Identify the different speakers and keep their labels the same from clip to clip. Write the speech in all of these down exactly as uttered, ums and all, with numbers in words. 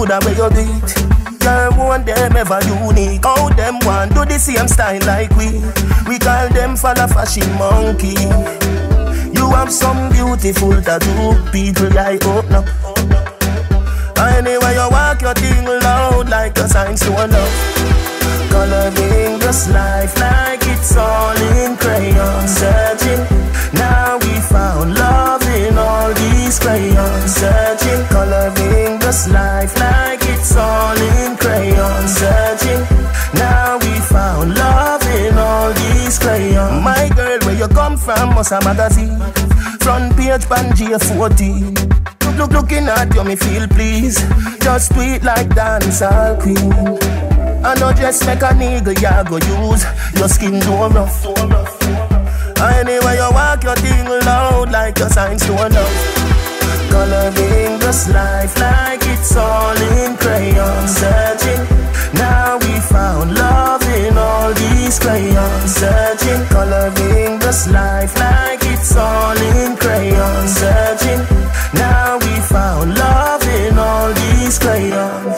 Speaker 1: good at where you do it. Girl, want them ever unique. How them want do the same style like we. We call them follow fashion monkey. You have some beautiful tattoo, people like open up. Anyway you walk your thing loud like a sign to a love. Coloring this life like it's all in crayon. Searching, now we found love in all these crayons. Searching, coloring this life like it's all in crayon. Searching, now we found love in all these crayons. My girl, where you come from, must a magazine. Front page, pan J fourteen. Look, look, looking at you, me feel please. Just tweet like dancehall queen. I know just make a nigga ya go use. Your skin so rough. Anyway you walk your thing loud like a sign to a love. Coloring this life like it's all in crayon. Searching, now we found love in all these crayons. Searching, coloring this life like it's all in crayon. Searching, now we found love in all these crayons.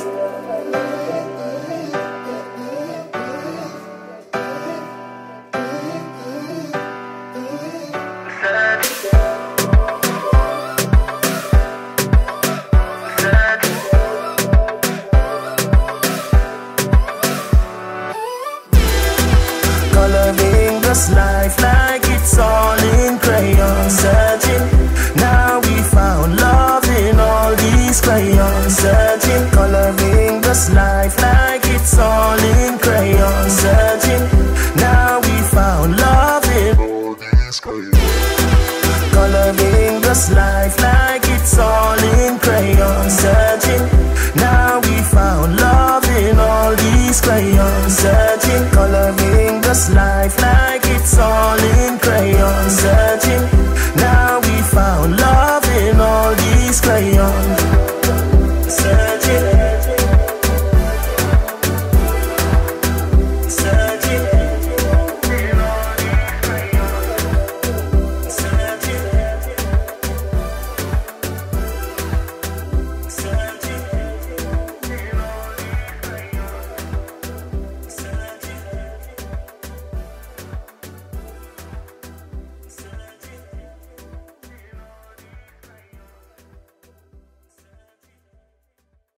Speaker 1: Coloring this life like it's all in crayon. Searching, now we found love in all these crayons. Searching, coloring this life like it's all in crayon. Searching, now we found love in all these crayons. Coloring this life like it's all in